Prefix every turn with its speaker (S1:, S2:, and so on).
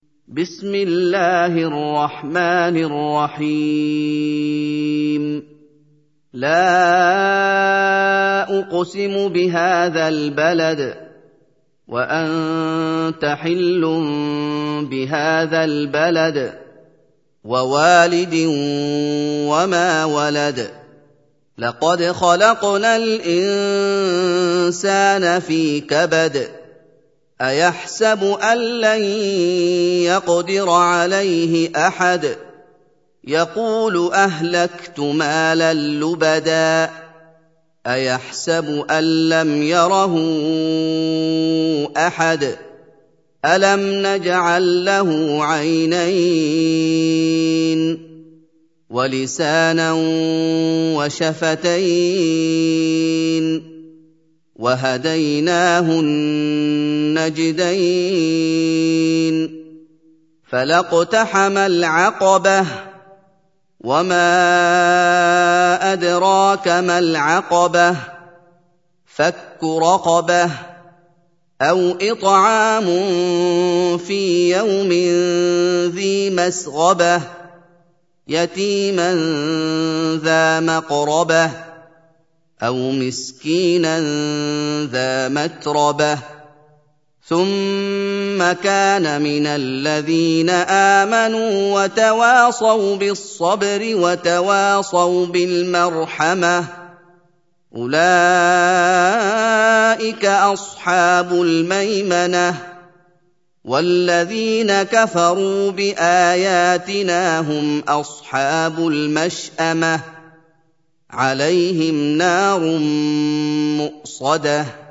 S1: بسم الله الرحمن الرحيم لا أقسم بهذا البلد وأنت حل بهذا البلد ووالد وما ولد لقد خلقنا الإنسان في كبد أيحسب أن لن يقدر عليه أحد يقول أهلكت مالا لبدا أيحسب أن لم يره أحد ألم نجعل له عينين ولسانا وشفتين وهديناه النجدين فلاقتحم العقبة وما أدراك ما العقبة فك رقبة أو إطعام في يوم ذي مسغبة يتيما ذا مقربة أو مسكينا ذا متربة ثم كان من الذين آمنوا وتواصوا بالصبر وتواصوا بالمرحمة أولئك أصحاب الميمنة والذين كفروا بآياتنا هم أصحاب المشأمة عليهم نار مؤصدة